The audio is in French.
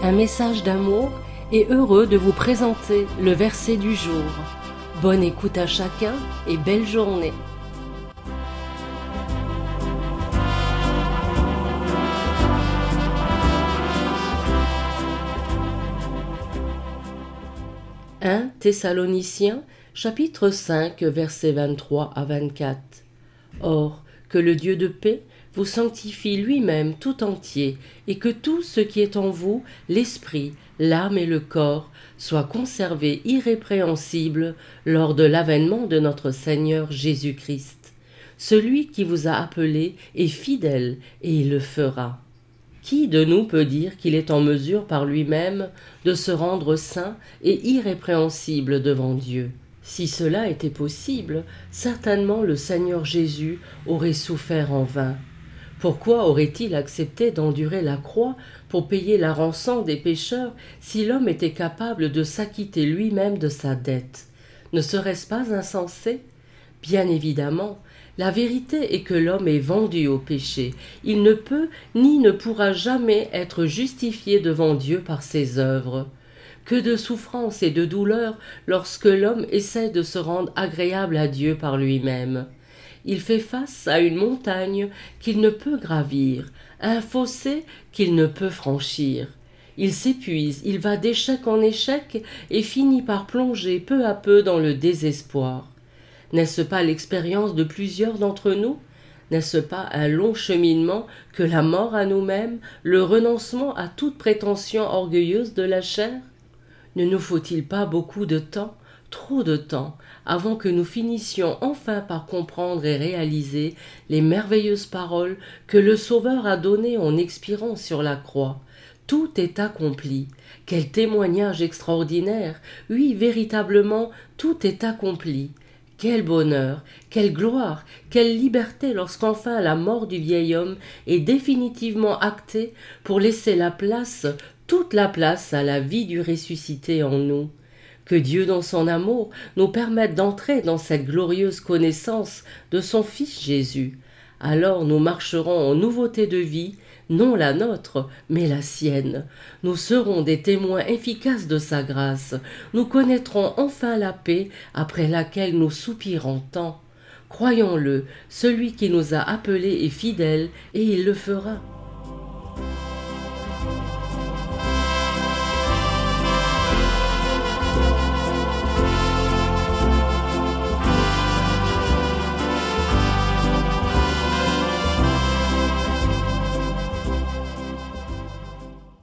un message d'amour et heureux de vous présenter le verset du jour. Bonne écoute à chacun et belle journée. « 1 Thessaloniciens, chapitre 5, versets 23 à 24. Or, que le Dieu de paix vous sanctifie lui-même tout entier, et que tout ce qui est en vous, l'esprit, l'âme et le corps, soit conservé irrépréhensible lors de l'avènement de notre Seigneur Jésus-Christ. Celui qui vous a appelé est fidèle, et il le fera. Qui de nous peut dire qu'il est en mesure par lui-même de se rendre saint et irrépréhensible devant Dieu ? Si cela était possible, certainement le Seigneur Jésus aurait souffert en vain. Pourquoi aurait-il accepté d'endurer la croix pour payer la rançon des pécheurs si l'homme était capable de s'acquitter lui-même de sa dette ? Ne serait-ce pas insensé ? Bien évidemment, la vérité est que l'homme est vendu au péché. Il ne peut ni ne pourra jamais être justifié devant Dieu par ses œuvres. Que de souffrance et de douleur lorsque l'homme essaie de se rendre agréable à Dieu par lui-même. Il fait face à une montagne qu'il ne peut gravir, un fossé qu'il ne peut franchir. Il s'épuise, il va d'échec en échec et finit par plonger peu à peu dans le désespoir. N'est-ce pas l'expérience de plusieurs d'entre nous ? N'est-ce pas un long cheminement que la mort à nous-mêmes, le renoncement à toute prétention orgueilleuse de la chair ? Ne nous faut-il pas beaucoup de temps, trop de temps, avant que nous finissions enfin par comprendre et réaliser les merveilleuses paroles que le Sauveur a données en expirant sur la croix ? Tout est accompli. Quel témoignage extraordinaire ! Oui, véritablement, tout est accompli. Quel bonheur, quelle gloire, quelle liberté lorsqu'enfin la mort du vieil homme est définitivement actée pour laisser la place, toute la place à la vie du ressuscité en nous. Que Dieu dans son amour nous permette d'entrer dans cette glorieuse connaissance de son Fils Jésus. Alors nous marcherons en nouveauté de vie, non la nôtre, mais la sienne. Nous serons des témoins efficaces de sa grâce. Nous connaîtrons enfin la paix après laquelle nous soupirons tant. Croyons-le, celui qui nous a appelés est fidèle et il le fera.